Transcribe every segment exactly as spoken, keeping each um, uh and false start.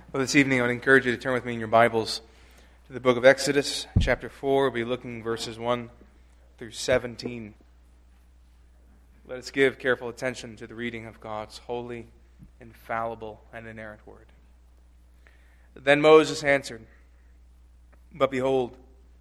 Well, this evening I would encourage you to turn with me in your Bibles to the book of Exodus, chapter four. We'll be looking verses one through seventeen. Let us give careful attention to the reading of God's holy, infallible, and inerrant word. Then Moses answered, "But behold,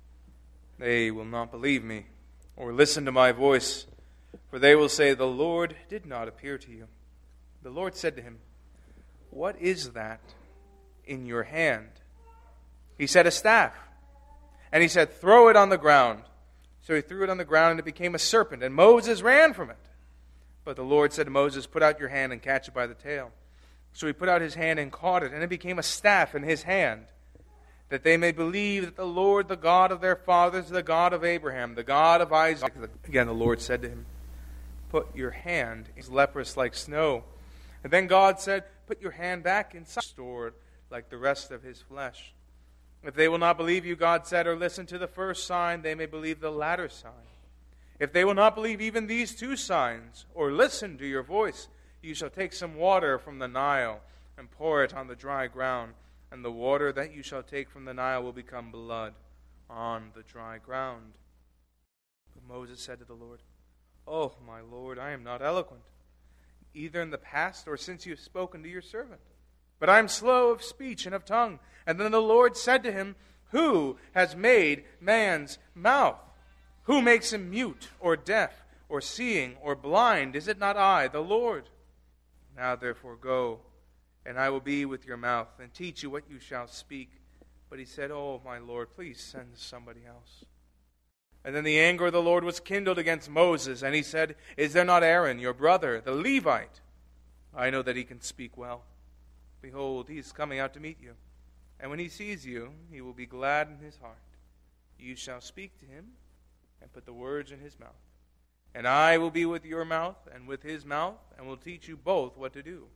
they will not believe me, or listen to my voice, for they will say, 'The Lord did not appear to you.' The Lord said to him, 'What is that in your hand?' He said, 'A staff.' And he said, 'Throw it on the ground.' So he threw it on the ground, and it became a serpent, and Moses ran from it. But the Lord said to Moses, 'Put out your hand and catch it by the tail.' So he put out his hand and caught it, and it became a staff in his hand, that they may believe that the Lord, the God of their fathers, is the God of Abraham, the God of Isaac." Again the Lord said to him, "Put your hand is leprous like snow." And then God said, "Put your hand back inside, stored like the rest of his flesh." If they will not believe you, God said, or listen to the first sign, they may believe the latter sign. If they will not believe even these two signs, or listen to your voice, you shall take some water from the Nile and pour it on the dry ground, and the water that you shall take from the Nile will become blood on the dry ground. But Moses said to the Lord, "Oh, my Lord, I am not eloquent, either in the past or since you have spoken to your servant. But I am slow of speech and of tongue." And then the Lord said to him, "Who has made man's mouth? Who makes him mute or deaf or seeing or blind? Is it not I, the Lord? Now therefore go, and I will be with your mouth and teach you what you shall speak." But he said, "Oh, my Lord, please send somebody else." And then the anger of the Lord was kindled against Moses, and he said, "Is there not Aaron, your brother, the Levite? I know that he can speak well. Behold, he is coming out to meet you. And when he sees you, he will be glad in his heart. You shall speak to him and put the words in his mouth. And I will be with your mouth and with his mouth, and will teach you both what to do.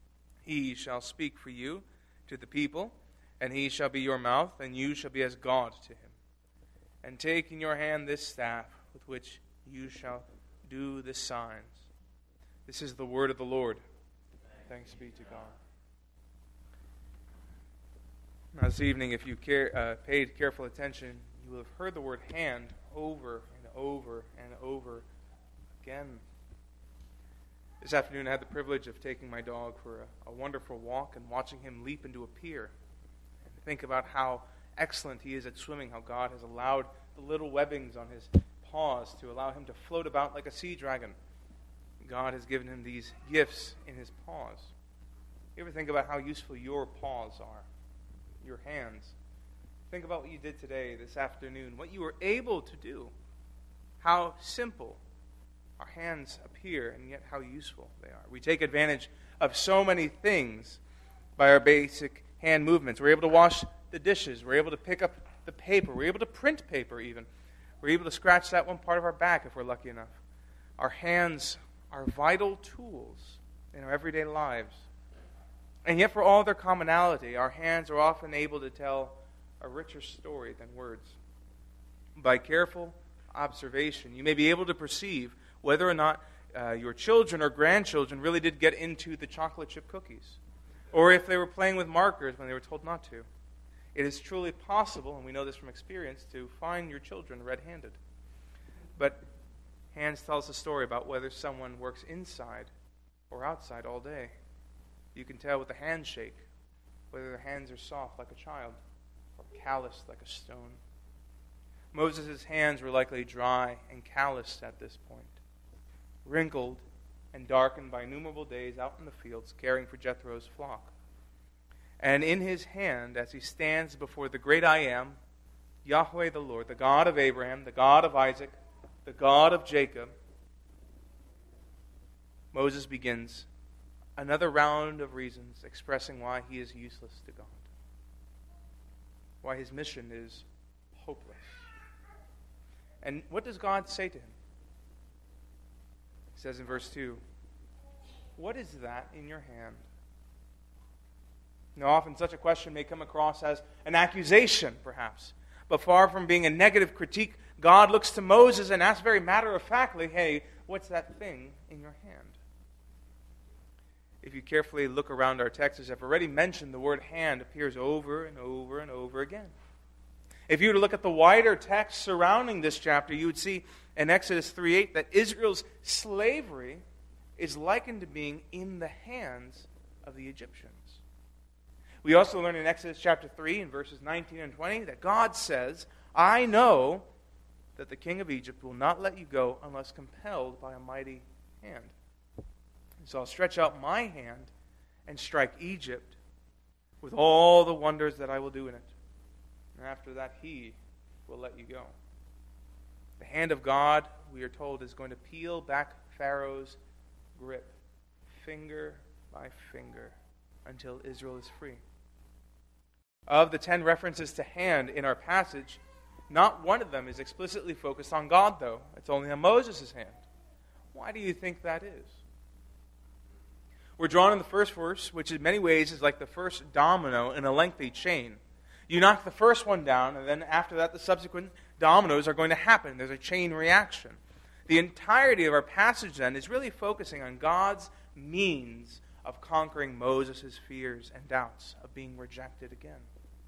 He shall speak for you to the people, and he shall be your mouth, and you shall be as God to him. And take in your hand this staff with which you shall do the signs." This is the word of the Lord. Thanks be to God. Now this evening, if you care, uh, paid careful attention, you will have heard the word hand over and over and over again. This afternoon I had the privilege of taking my dog for a, a wonderful walk and watching him leap into a pier. And think about how excellent he is at swimming, how God has allowed the little webbings on his paws to allow him to float about like a sea dragon. God has given him these gifts in his paws. You ever think about how useful your paws are? Your hands. Think about what you did today, this afternoon, what you were able to do. How simple our hands appear, and yet how useful they are. We take advantage of so many things by our basic hand movements. We're able to wash the dishes. We're able to pick up the paper. We're able to print paper even. We're able to scratch that one part of our back if we're lucky enough. Our hands are vital tools in our everyday lives. And yet for all their commonality, our hands are often able to tell a richer story than words. By careful observation, you may be able to perceive whether or not uh, your children or grandchildren really did get into the chocolate chip cookies, or if they were playing with markers when they were told not to. It is truly possible, and we know this from experience, to find your children red-handed. But hands tell us a story about whether someone works inside or outside all day. You can tell with a handshake whether their hands are soft like a child or calloused like a stone. Moses' hands were likely dry and calloused at this point, wrinkled and darkened by innumerable days out in the fields caring for Jethro's flock. And in his hand, as he stands before the great I Am, Yahweh the Lord, the God of Abraham, the God of Isaac, the God of Jacob, Moses begins another round of reasons expressing why he is useless to God, why his mission is hopeless. And what does God say to him? He says in verse two, "What is that in your hand?" Now, often such a question may come across as an accusation, perhaps. But far from being a negative critique, God looks to Moses and asks very matter-of-factly, "Hey, what's that thing in your hand?" If you carefully look around our text, as I've already mentioned, the word hand appears over and over and over again. If you were to look at the wider text surrounding this chapter, you would see in Exodus three eight that Israel's slavery is likened to being in the hands of the Egyptians. We also learn in Exodus chapter three, in verses nineteen and twenty, that God says, I know that the king of Egypt will not let you go unless compelled by a mighty hand. So I'll stretch out my hand and strike Egypt with all the wonders that I will do in it. And after that, he will let you go. The hand of God, we are told, is going to peel back Pharaoh's grip, finger by finger, until Israel is free. Of the ten references to hand in our passage, not one of them is explicitly focused on God, though. It's only on Moses' hand. Why do you think that is? We're drawn in the first verse, which in many ways is like the first domino in a lengthy chain. You knock the first one down, and then after that, the subsequent dominoes are going to happen. There's a chain reaction. The entirety of our passage, then, is really focusing on God's means of conquering Moses' fears and doubts of being rejected again.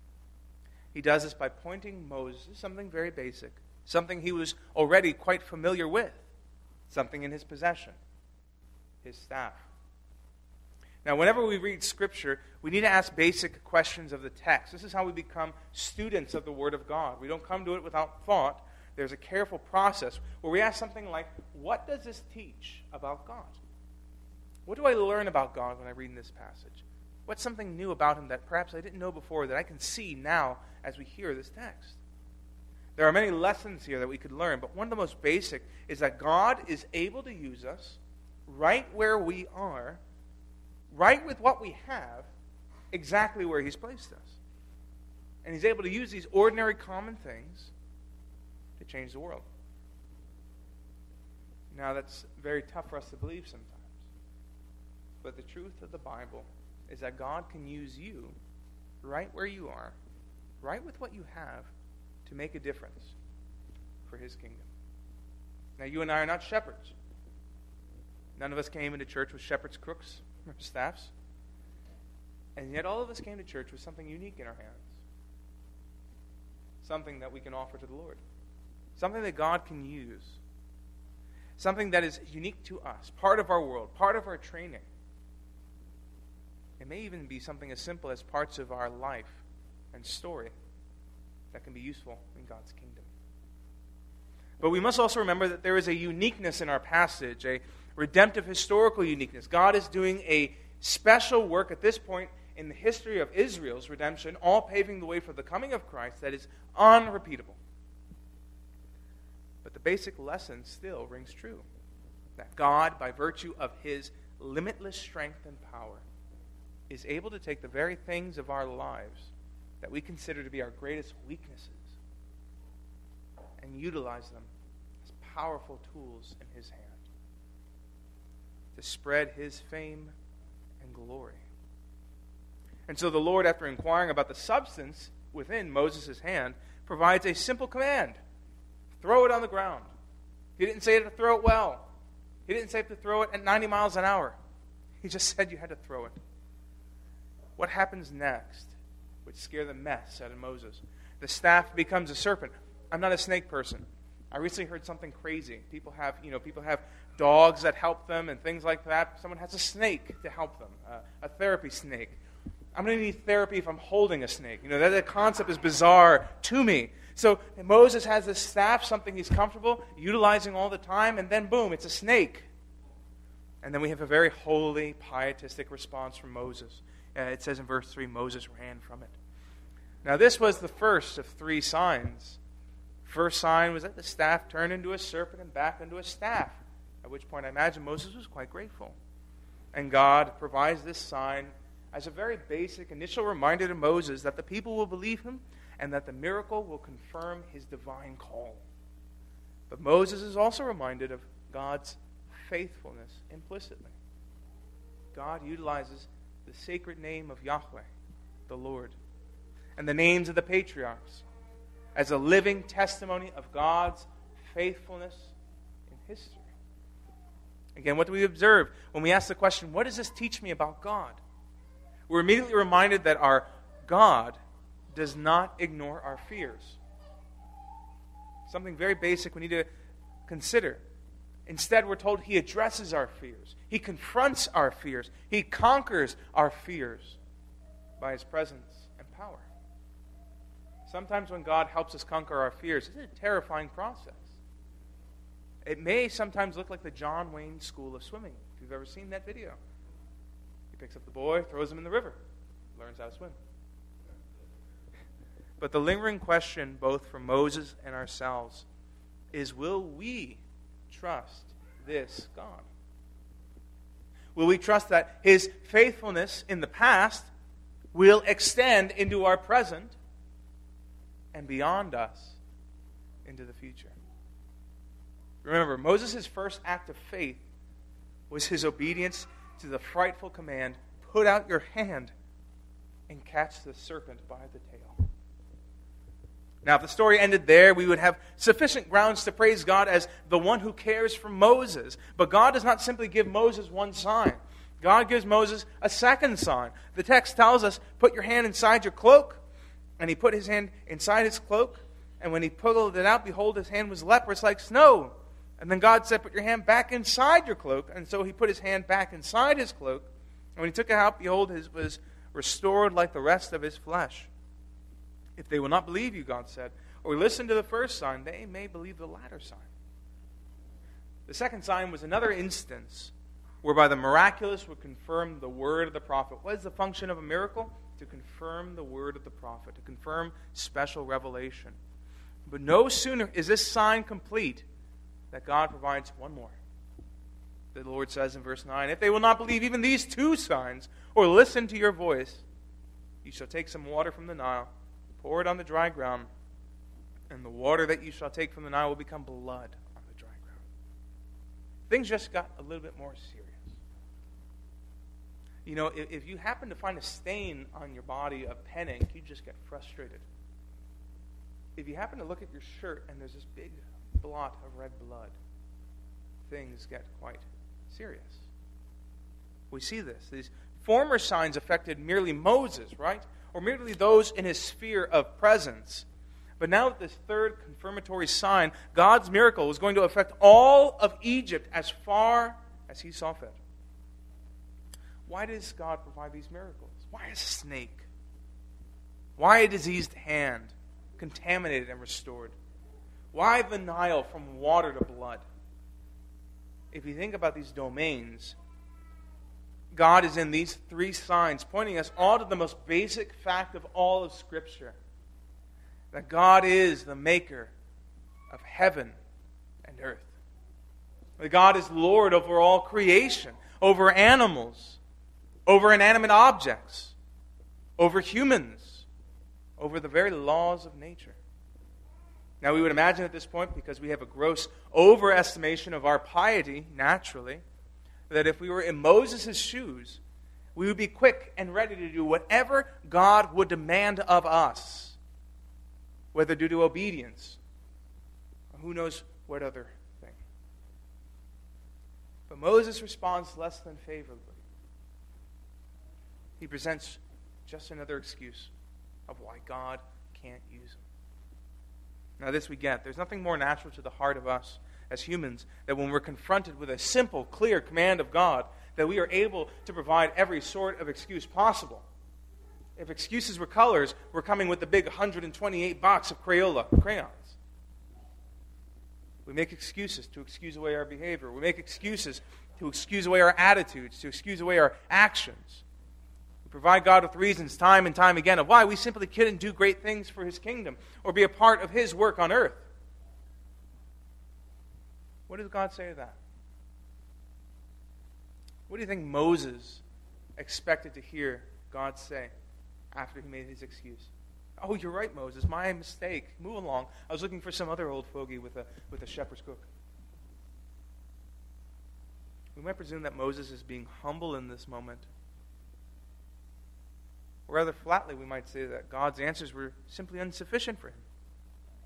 He does this by pointing Moses to something very basic, something he was already quite familiar with, something in his possession, his staff. Now, whenever we read Scripture, we need to ask basic questions of the text. This is how we become students of the Word of God. We don't come to it without thought. There's a careful process where we ask something like, what does this teach about God? What do I learn about God when I read in this passage? What's something new about Him that perhaps I didn't know before that I can see now as we hear this text? There are many lessons here that we could learn, but one of the most basic is that God is able to use us right where we are, right with what we have, exactly where He's placed us. And He's able to use these ordinary common things to change the world. Now, that's very tough for us to believe sometimes. But the truth of the Bible is that God can use you right where you are, right with what you have, to make a difference for His kingdom. Now, you and I are not shepherds. None of us came into church with shepherd's crooks or staffs. And yet all of us came to church with something unique in our hands. Something that we can offer to the Lord. Something that God can use. Something that is unique to us, part of our world, part of our training. It may even be something as simple as parts of our life and story that can be useful in God's kingdom. But we must also remember that there is a uniqueness in our passage, a redemptive historical uniqueness. God is doing a special work at this point in the history of Israel's redemption, all paving the way for the coming of Christ that is unrepeatable. But the basic lesson still rings true. That God, by virtue of His limitless strength and power, is able to take the very things of our lives that we consider to be our greatest weaknesses and utilize them as powerful tools in His hand to spread His fame and glory. And so the Lord, after inquiring about the substance within Moses' hand, provides a simple command. Throw it on the ground. He didn't say to throw it well. He didn't say to throw it at ninety miles an hour. He just said you had to throw it. What happens next would scare the mess out of Moses. The staff becomes a serpent. I'm not a snake person. I recently heard something crazy. People have, you know, people have dogs that help them and things like that. Someone has a snake to help them, uh, a therapy snake. I'm going to need therapy if I'm holding a snake. You know, that, that concept is bizarre to me. So Moses has this staff, something he's comfortable utilizing all the time, and then boom, it's a snake. And then we have a very holy, pietistic response from Moses. Uh, it says in verse three, Moses ran from it. Now this was the first of three signs. First sign was that the staff turned into a serpent and back into a staff, at which point I imagine Moses was quite grateful. And God provides this sign as a very basic initial reminder to Moses that the people will believe him and that the miracle will confirm his divine call. But Moses is also reminded of God's faithfulness implicitly. God utilizes the sacred name of Yahweh, the Lord, and the names of the patriarchs as a living testimony of God's faithfulness in history. Again, what do we observe when we ask the question, what does this teach me about God? We're immediately reminded that our God does not ignore our fears. Something very basic we need to consider. Instead, we're told He addresses our fears. He confronts our fears. He conquers our fears by His presence and power. Sometimes when God helps us conquer our fears, it's a terrifying process. It may sometimes look like the John Wayne School of Swimming, if you've ever seen that video. He picks up the boy, throws him in the river, learns how to swim. But the lingering question, both for Moses and ourselves, is will we trust this God? Will we trust that His faithfulness in the past will extend into our present and beyond us into the future? Remember, Moses' first act of faith was his obedience to the frightful command, put out your hand and catch the serpent by the tail. Now, if the story ended there, we would have sufficient grounds to praise God as the one who cares for Moses. But God does not simply give Moses one sign. God gives Moses a second sign. The text tells us, put your hand inside your cloak. And he put his hand inside his cloak. And when he pulled it out, behold, his hand was leprous like snow. And then God said, put your hand back inside your cloak. And so he put his hand back inside his cloak. And when he took it out, behold, it was restored like the rest of his flesh. If they will not believe you, God said, or listen to the first sign, they may believe the latter sign. The second sign was another instance whereby the miraculous would confirm the word of the prophet. What is the function of a miracle? To confirm the word of the prophet, to confirm special revelation. But no sooner is this sign complete that God provides one more. The Lord says in verse nine, if they will not believe even these two signs, or listen to your voice, you shall take some water from the Nile, pour it on the dry ground, and the water that you shall take from the Nile will become blood on the dry ground. Things just got a little bit more serious. You know, if, if you happen to find a stain on your body of pen ink, you just get frustrated. If you happen to look at your shirt and there's this big blot of red blood, things get quite serious. We see this. These former signs affected merely Moses, right? Or merely those in his sphere of presence. But now that this third confirmatory sign, God's miracle, was going to affect all of Egypt as far as he saw fit. Why does God provide these miracles? Why a snake? Why a diseased hand, contaminated and restored? Why the Nile from water to blood? If you think about these domains, God is in these three signs, pointing us all to the most basic fact of all of Scripture. That God is the maker of heaven and earth. That God is Lord over all creation, over animals, over inanimate objects, over humans, over the very laws of nature. Now we would imagine at this point, because we have a gross overestimation of our piety, naturally, that if we were in Moses' shoes, we would be quick and ready to do whatever God would demand of us, whether due to obedience, or who knows what other thing. But Moses responds less than favorably. He presents just another excuse of why God can't use him. Now this we get. There's nothing more natural to the heart of us as humans that when we're confronted with a simple, clear command of God, that we are able to provide every sort of excuse possible. If excuses were colors, we're coming with the big one hundred twenty-eight box of Crayola crayons. We make excuses to excuse away our behavior. We make excuses to excuse away our attitudes, to excuse away our actions. We provide God with reasons time and time again of why we simply couldn't do great things for His kingdom or be a part of His work on earth. What does God say to that? What do you think Moses expected to hear God say after he made his excuse? Oh, you're right, Moses. My mistake. Move along. I was looking for some other old fogey with a with a shepherd's crook. We might presume that Moses is being humble in this moment. Or rather flatly, we might say that God's answers were simply insufficient for him.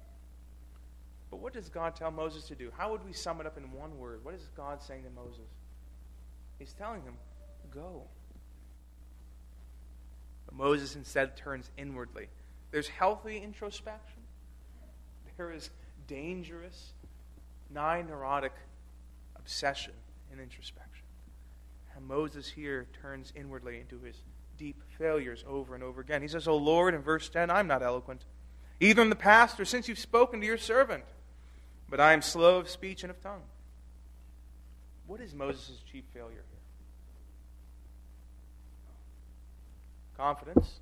But what does God tell Moses to do? How would we sum it up in one word? What is God saying to Moses? He's telling him, go. But Moses instead turns inwardly. There's healthy introspection. There is dangerous, nigh-neurotic obsession in introspection. And Moses here turns inwardly into his deep failures over and over again. He says, "O Lord," in verse ten, "I'm not eloquent, either in the past or since you've spoken to your servant, but I am slow of speech and of tongue." What is Moses' chief failure here? Confidence.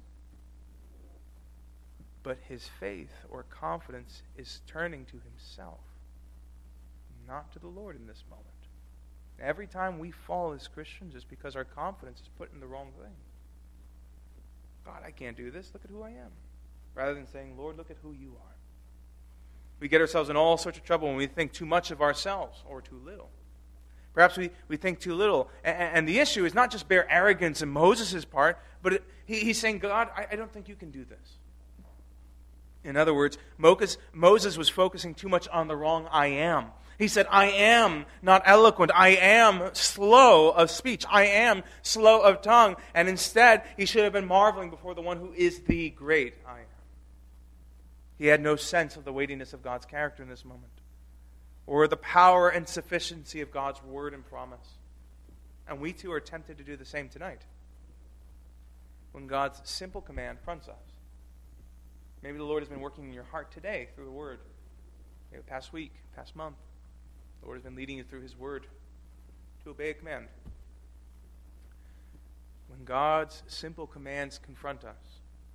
But his faith or confidence is turning to himself, not to the Lord in this moment. Every time we fall as Christians, it's because our confidence is put in the wrong thing. God, I can't do this. Look at who I am. Rather than saying, Lord, look at who you are. We get ourselves in all sorts of trouble when we think too much of ourselves or too little. Perhaps we, we think too little. And, and the issue is not just bare arrogance in Moses' part, but it, he, he's saying, God, I, I don't think you can do this. In other words, Moses, Moses was focusing too much on the wrong I am. He said, I am not eloquent. I am slow of speech. I am slow of tongue. And instead, he should have been marveling before the one who is the great I am. He had no sense of the weightiness of God's character in this moment, or the power and sufficiency of God's word and promise. And we too are tempted to do the same tonight, when God's simple command fronts us. Maybe the Lord has been working in your heart today through the Word. Maybe past week, past month. The Lord has been leading you through His Word to obey a command. When God's simple commands confront us,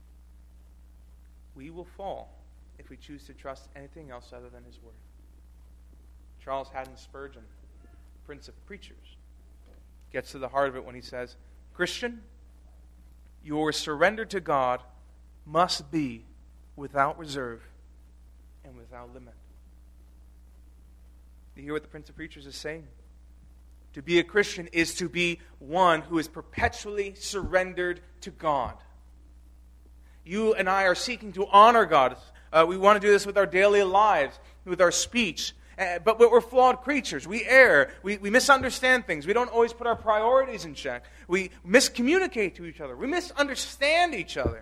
we will fall if we choose to trust anything else other than His Word. Charles Haddon Spurgeon, Prince of Preachers, gets to the heart of it when he says, Christian, your surrender to God must be without reserve and without limit. You hear what the Prince of Preachers is saying? To be a Christian is to be one who is perpetually surrendered to God. You and I are seeking to honor God. Uh, we want to do this with our daily lives, with our speech. Uh, but we're flawed creatures. We err. We, we misunderstand things. We don't always put our priorities in check. We miscommunicate to each other. We misunderstand each other.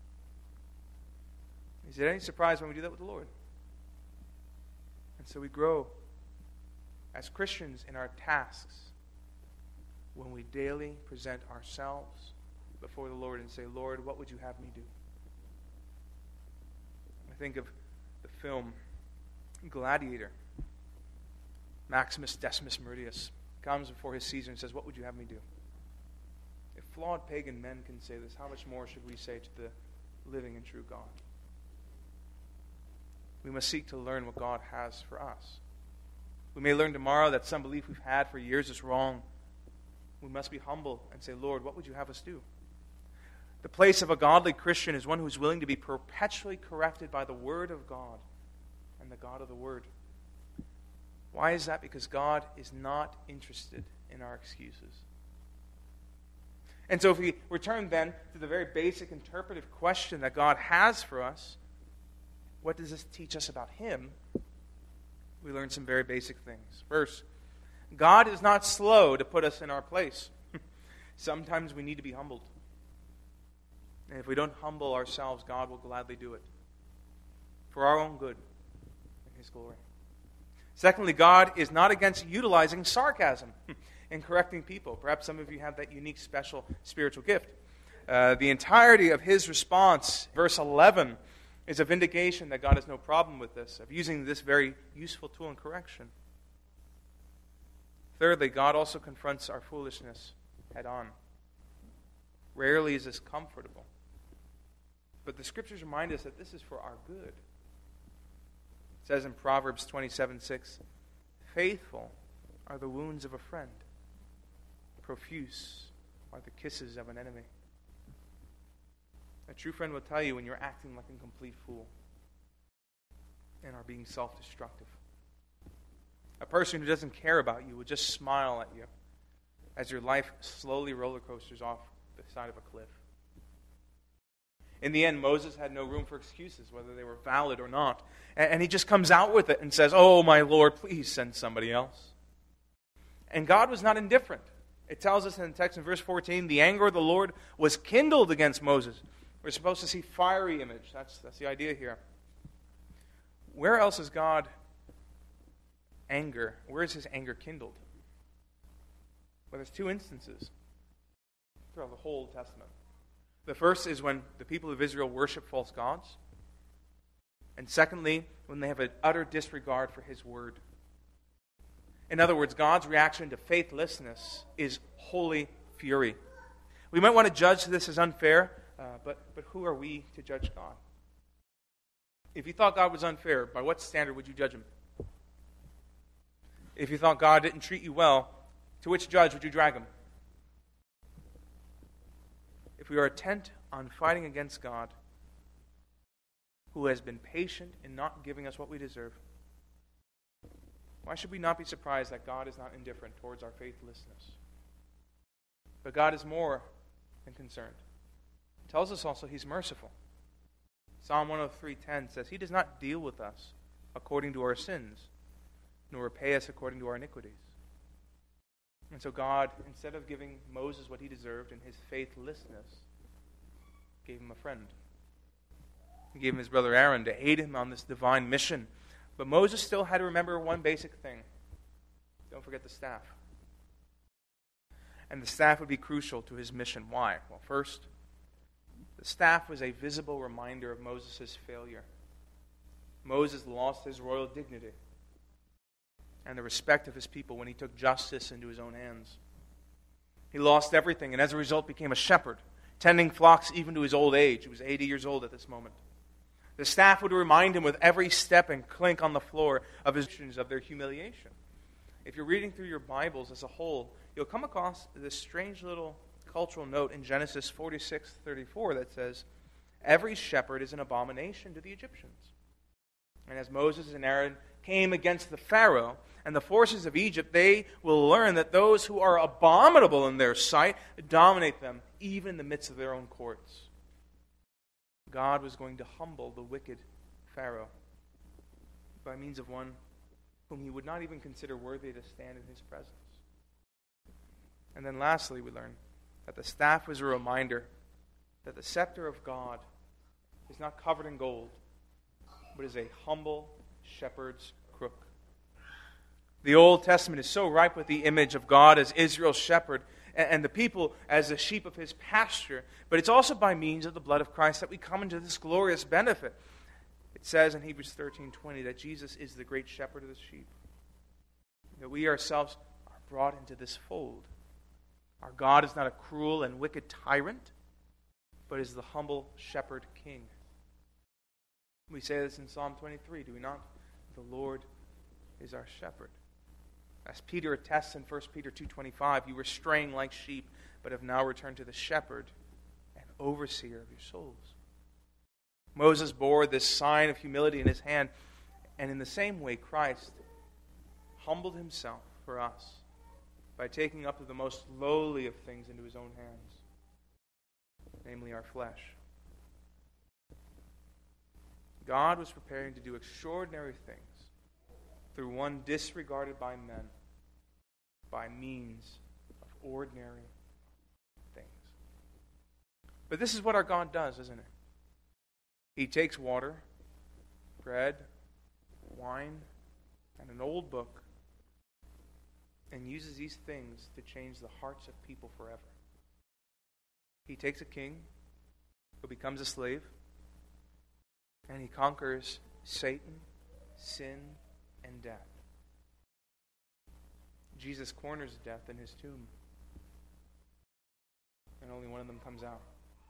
Is it any surprise when we do that with the Lord? And so we grow as Christians in our tasks when we daily present ourselves before the Lord and say, Lord, what would you have me do? I think of the film Gladiator. Maximus Decimus Meridius comes before his Caesar and says, what would you have me do? If flawed pagan men can say this, how much more should we say to the living and true God? We must seek to learn what God has for us. We may learn tomorrow that some belief we've had for years is wrong. We must be humble and say, Lord, what would you have us do? The place of a godly Christian is one who is willing to be perpetually corrected by the Word of God and the God of the Word. Why is that? Because God is not interested in our excuses. And so if we return then to the very basic interpretive question that God has for us, what does this teach us about Him? We learn some very basic things. First, God is not slow to put us in our place. Sometimes we need to be humbled. And if we don't humble ourselves, God will gladly do it for our own good and His glory. Secondly, God is not against utilizing sarcasm in correcting people. Perhaps some of you have that unique, special spiritual gift. Uh, the entirety of His response, verse eleven, is a vindication that God has no problem with this, of using this very useful tool in correction. Thirdly, God also confronts our foolishness head on. Rarely is this comfortable. But the Scriptures remind us that this is for our good. It says in Proverbs twenty-seven six, faithful are the wounds of a friend. Profuse are the kisses of an enemy. A true friend will tell you when you're acting like a complete fool and are being self-destructive. A person who doesn't care about you will just smile at you as your life slowly roller coasters off the side of a cliff. In the end, Moses had no room for excuses, whether they were valid or not. And he just comes out with it and says, oh, my Lord, please send somebody else. And God was not indifferent. It tells us in the text in verse fourteen, the anger of the Lord was kindled against Moses. We're supposed to see fiery image. That's, that's the idea here. Where else is God anger? Where is his anger kindled? Well, there's two instances throughout the whole Testament. The first is when the people of Israel worship false gods. And secondly, when they have an utter disregard for his word. In other words, God's reaction to faithlessness is holy fury. We might want to judge this as unfair, uh, but, but who are we to judge God? If you thought God was unfair, by what standard would you judge him? If you thought God didn't treat you well, to which judge would you drag him? If we are intent on fighting against God, who has been patient in not giving us what we deserve, why should we not be surprised that God is not indifferent towards our faithlessness? But God is more than concerned. He tells us also he's merciful. Psalm one oh three ten says, he does not deal with us according to our sins, nor repay us according to our iniquities. And so God, instead of giving Moses what he deserved in his faithlessness, gave him a friend. He gave him his brother Aaron to aid him on this divine mission. But Moses still had to remember one basic thing. Don't forget the staff. And the staff would be crucial to his mission. Why? Well, first, the staff was a visible reminder of Moses' failure. Moses lost his royal dignity and the respect of his people when he took justice into his own hands. He lost everything and as a result became a shepherd, tending flocks even to his old age. He was eighty years old at this moment. The staff would remind him with every step and clink on the floor of his of their humiliation. If you're reading through your Bibles as a whole, you'll come across this strange little cultural note in Genesis forty-six thirty-four that says, every shepherd is an abomination to the Egyptians. And as Moses and Aaron came against the Pharaoh and the forces of Egypt, they will learn that those who are abominable in their sight dominate them, even in the midst of their own courts. God was going to humble the wicked Pharaoh by means of one whom he would not even consider worthy to stand in his presence. And then lastly, we learn that the staff was a reminder that the scepter of God is not covered in gold, but is a humble shepherd's crook. The Old Testament is so ripe with the image of God as Israel's shepherd and the people as the sheep of his pasture, but it's also by means of the blood of Christ that we come into this glorious benefit. It says in Hebrews thirteen twenty that Jesus is the great shepherd of the sheep, that we ourselves are brought into this fold. Our God is not a cruel and wicked tyrant, but is the humble shepherd king. We say this in Psalm twenty-three, do we not? The Lord is our shepherd. As Peter attests in First Peter two twenty-five, you were straying like sheep, but have now returned to the shepherd and overseer of your souls. Moses bore this sign of humility in his hand, and in the same way Christ humbled himself for us by taking up to the most lowly of things into his own hands, namely our flesh. God was preparing to do extraordinary things through one disregarded by men by means of ordinary things. But this is what our God does, isn't it? He takes water, bread, wine, and an old book and uses these things to change the hearts of people forever. He takes a king who becomes a slave, and he conquers Satan, sin, and death. Jesus corners death in his tomb, and only one of them comes out.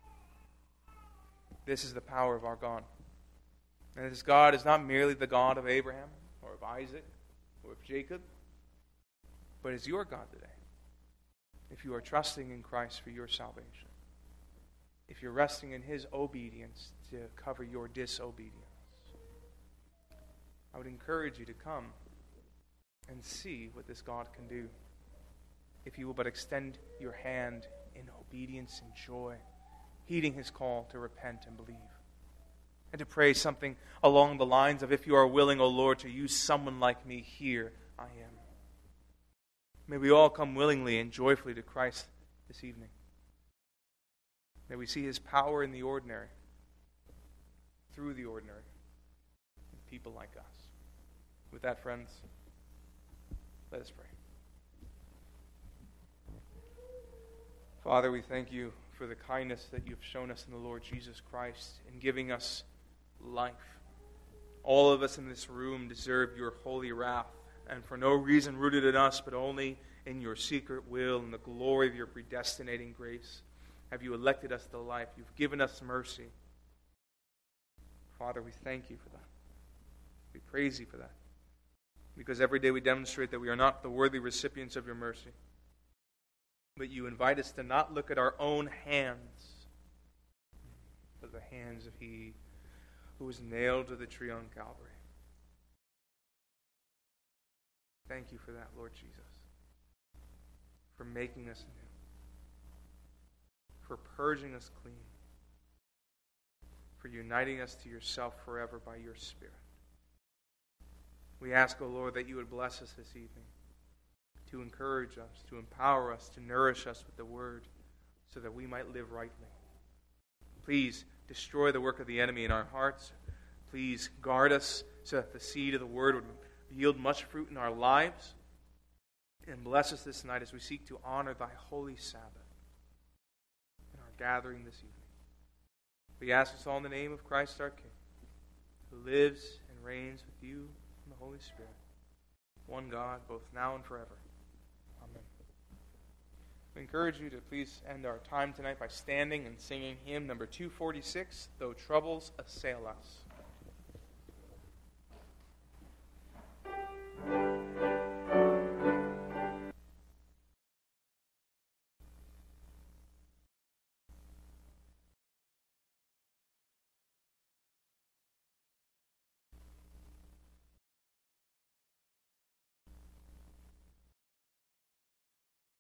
This is the power of our God. And this God is not merely the God of Abraham, or of Isaac, or of Jacob, but is your God today, if you are trusting in Christ for your salvation, if you're resting in his obedience to cover your disobedience. I would encourage you to come and see what this God can do, if you will but extend your hand in obedience and joy, heeding his call to repent and believe, and to pray something along the lines of, if you are willing, O Lord, to use someone like me, here I am. May we all come willingly and joyfully to Christ this evening. May we see His power in the ordinary, through the ordinary, in people like us. With that, friends, let us pray. Father, we thank you for the kindness that you've shown us in the Lord Jesus Christ in giving us life. All of us in this room deserve your holy wrath, and for no reason rooted in us, but only in your secret will and the glory of your predestinating grace have you elected us to life. You've given us mercy. Father, we thank you for that. We praise you for that. Because every day we demonstrate that we are not the worthy recipients of your mercy. But you invite us to not look at our own hands, but the hands of He who was nailed to the tree on Calvary. Thank you for that, Lord Jesus. For making us new. For purging us clean. For uniting us to yourself forever by your Spirit. We ask, O Lord, that you would bless us this evening, to encourage us, to empower us, to nourish us with the Word, so that we might live rightly. Please destroy the work of the enemy in our hearts. Please guard us so that the seed of the Word would yield much fruit in our lives. And bless us this night as we seek to honor thy holy Sabbath in our gathering this evening. We ask this all in the name of Christ our King, who lives and reigns with you in the Holy Spirit, one God, both now and forever. Amen. We encourage you to please end our time tonight by standing and singing hymn number two forty-six, Though Troubles Assail Us.